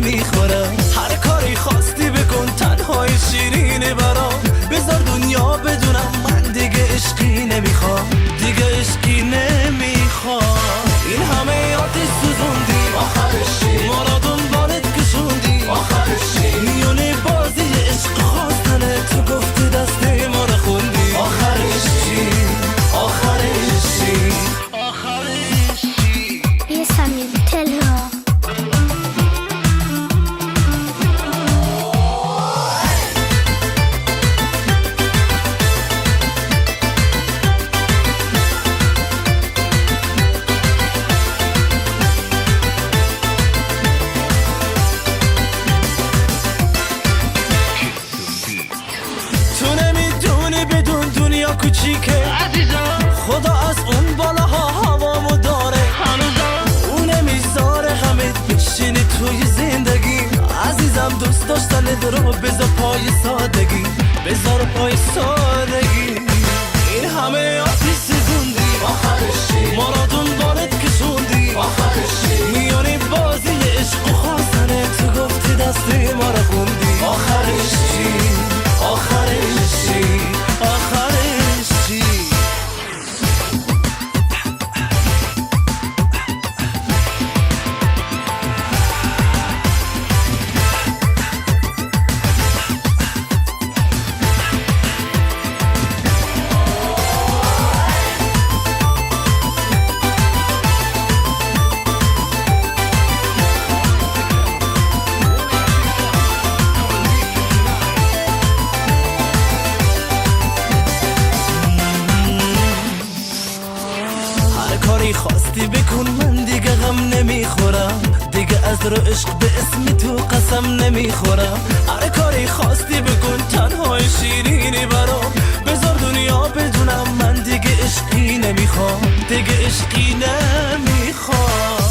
نمیخورم. هر کاری خواستی بکن تنهای شیرینه برام. بذار دنیا بدونم من دیگه عشقی نمیخوام، دیگه عشقی نمیخوام. این همه آتش سوزوندی آخرشی، ما را دنبالت کشوندی آخرشی. میونه بازی عشق خواستنه تو گفتی دسته ما را خوندی آخرشی آخرشی آخرشی. Yes, I mean, tell her. کوچیکه عزیزم، خدا از اون بالاها هوامو داره هنوزم. اون نمیذاره غمت بشینی توی زندگی. عزیزم دوست داشتن رو بذار پای سادگی، بذار پای سادگی. این همه آتیش سوزوندی آخرشی، ما را دنبالت کشوندی آخرشی. میانی بازی عشق و خواستنه تو گفتی دستی ما را خوندی آخرشی آخرشی آخرشی. کاری خواستی بکن من دیگه غم نمیخورم، دیگه از رو عشق به اسم تو قسم نمیخورم. هر کاری خواستی بکن تنهای شیرینی برام. بذار دنیا بدونم من دیگه عشقی نمیخوام، دیگه عشقی نمیخوام.